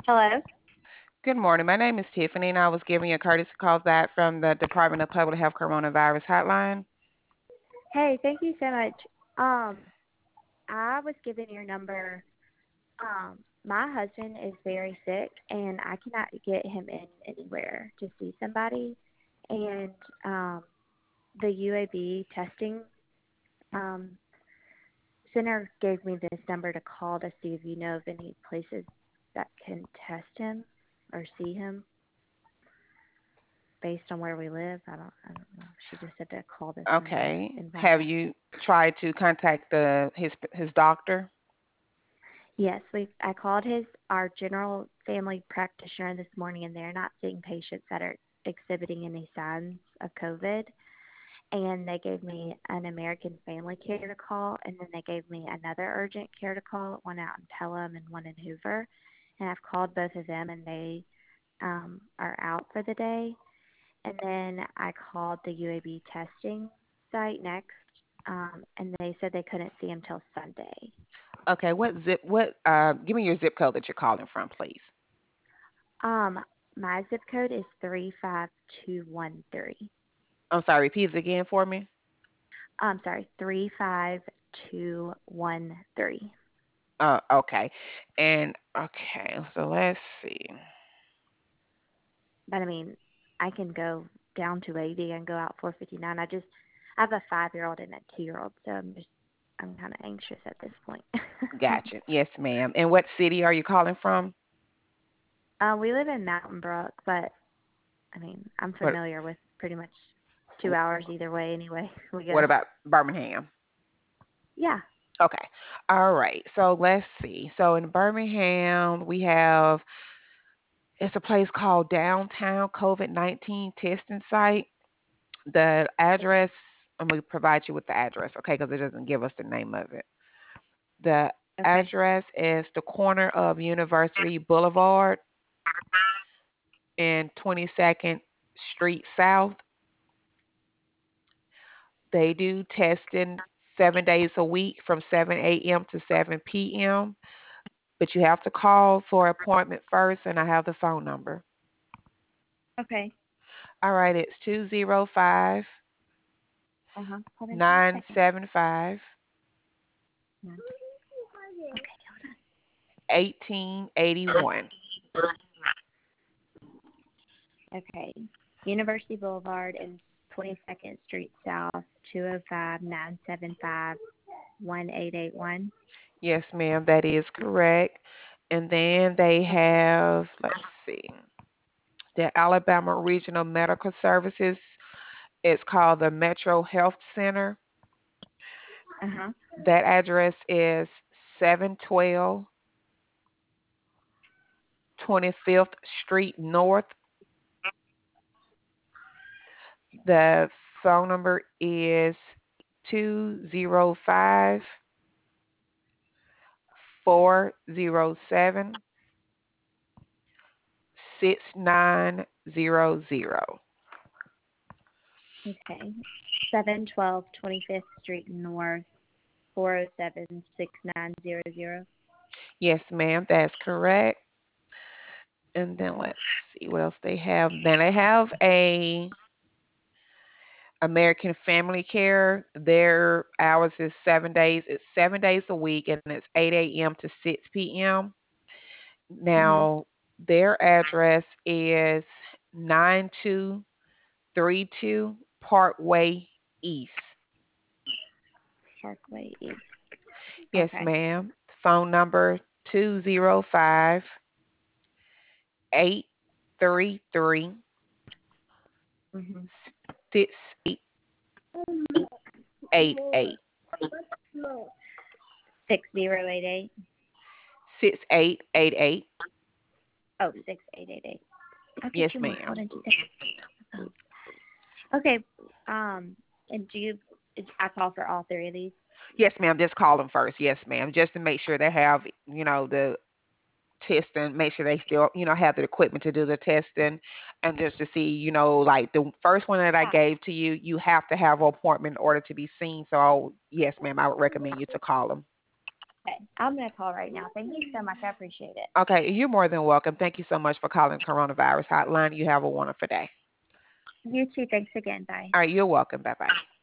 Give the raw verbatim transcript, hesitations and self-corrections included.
Hello. Good morning. My name is Tiffany, and I was giving you a courtesy call back from the Department of Public Health Coronavirus Hotline. Hey, thank you so much. Um, I was given your number. Um, my husband is very sick, and I cannot get him in anywhere to see somebody. And um, the U A B testing um, center gave me this number to call to see if you know of any places that can test him or see him based on where we live. I don't, I don't know. She just said to call this number Okay. and find Have out. you tried to contact the his his doctor? Yes, we. I called his our general family practitioner this morning, and they're not seeing patients that are exhibiting any signs of COVID. And they gave me an American Family Care to call, and then they gave me another urgent care to call, one out in Pelham and one in Hoover. And I've called both of them, and they um, are out for the day. And then I called the U A B testing site next, um, and they said they couldn't see him till Sunday. Okay. What zip? What? Uh, give me your zip code that you're calling from, please. Um, my zip code is three five two one three. I'm sorry. Repeat it again for me. I'm sorry, three five two one three. Uh, okay. And okay. So let's see. But I mean, I can go down to eighty and go out four fifty nine. I just I have a five year old and a two year old, so I'm just I'm kind of anxious at this point. Gotcha. Yes, ma'am. And what city are you calling from? uh, we live in Mountain Brook, but I mean, I'm What? familiar with pretty much two hours either way. Anyway, we What go. about Birmingham? Yeah. Okay. All right. So let's see. So in Birmingham, we have it's a place called Downtown COVID nineteen Testing Site. The address, I'm going to provide you with the address, okay, because it doesn't give us the name of it. The Okay. address is the corner of University Boulevard and twenty-second Street South. They do testing seven days a week from seven a m to seven p m, but you have to call for an appointment first, and I have the phone number. Okay. All right, it's two zero five Uh huh. Hold on just a nine second. seven five No. Okay. eighteen eighty one. Okay. University Boulevard and twenty-second Street South, two oh five nine seven five one eight eight one. Yes, ma'am, that is correct. And then they Okay. have, let's see, the Alabama Regional Medical Services. It's called the Metro Health Center. Uh huh. That address is seven twelve twenty-fifth Street North. The phone number is two zero five four zero seven six nine zero zero. Okay. seven twelve twenty-fifth Street North, four oh seven six nine zero zero. Yes, ma'am, that's correct. And then let's see what else they have. Then they have a American Family Care. Their hours is seven days. It's seven days a week, and it's eight a m to six p m. Mm-hmm. Now, their address is nine two three two Parkway East. Parkway East. Yes, Okay. ma'am. Phone number two zero five eight three three Mm-hmm. six eight eight eight. six zero eight eight. six eight eight eight. Oh, six eight eight eight. Okay, Yes, two more. Hold ma'am. on just a second. Okay. Um, and do you, I call for all three of these? Yes, ma'am. Just call them first. Yes, ma'am. Just to make sure they have, you know, the testing, make sure they still, you know, have the equipment to do the testing, and just to see, you know, like the first one that I gave to you, you have to have an appointment in order to be seen. So, yes, ma'am, I would recommend you to call them. Okay, I'm going to call right now. Thank you so much. I appreciate it. Okay, you're more than welcome. Thank you so much for calling Coronavirus Hotline. You have a wonderful day. You too. Thanks again. Bye. All right, you're welcome. Bye bye.